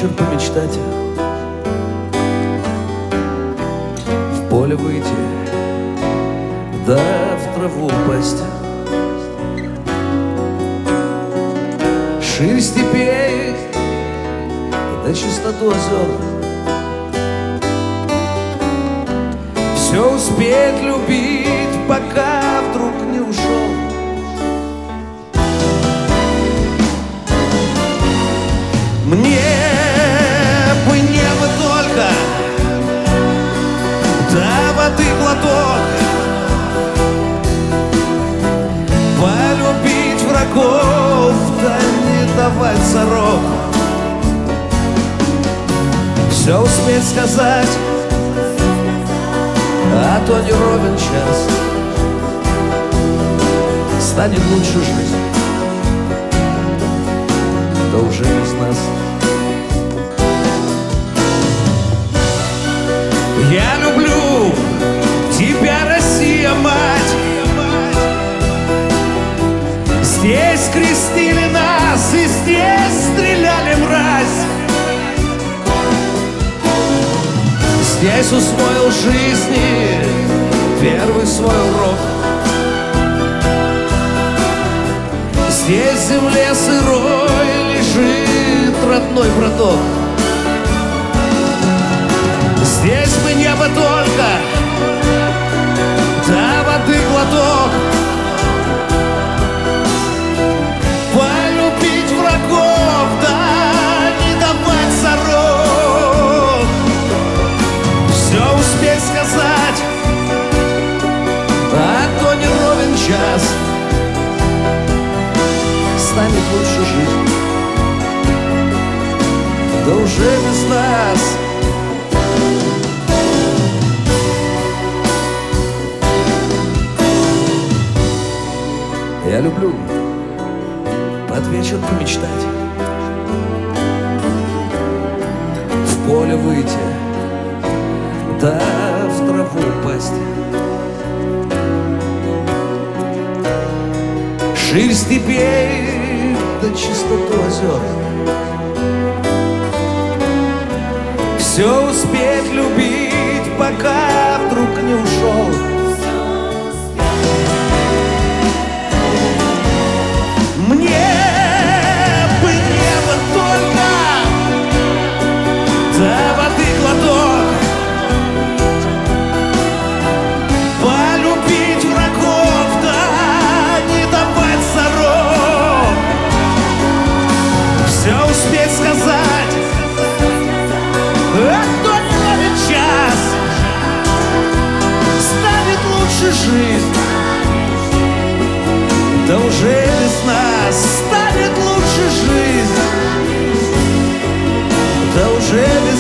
вечер помечтать, в поле выйти, да в траву упасть. Ширь степей, да чистоту озер, все успеть любить, пока вдруг не ушел. Мне бы небо только, да воды глоток, полюбить врагов, да не давать зарок. Все успеть сказать, а то не ровен час, станет лучше жить, да уже без нас. Я люблю тебя, Россия, мать. Здесь крестили нас и здесь стреляли мразь. Здесь усвоил жизни первый свой урок. Здесь в земле сырой лежит родной браток. Здесь бы небо только, да воды глоток, полюбить врагов, да не давать зарок. Все успеть сказать, а то не ровен час, станет лучше жить, да уже без нас. Я люблю под вечер помечтать, в поле выйти, да в траву упасть. Ширь степей, да чистоту озер, все успеть любить, пока вдруг не ушел. Мне бы небо только, да воды глоток, полюбить врагов, да не давать зарок. Все успеть сказать, а то не ровен час, станет лучше жить, да уже без нас станет лучше жизнь, да уже без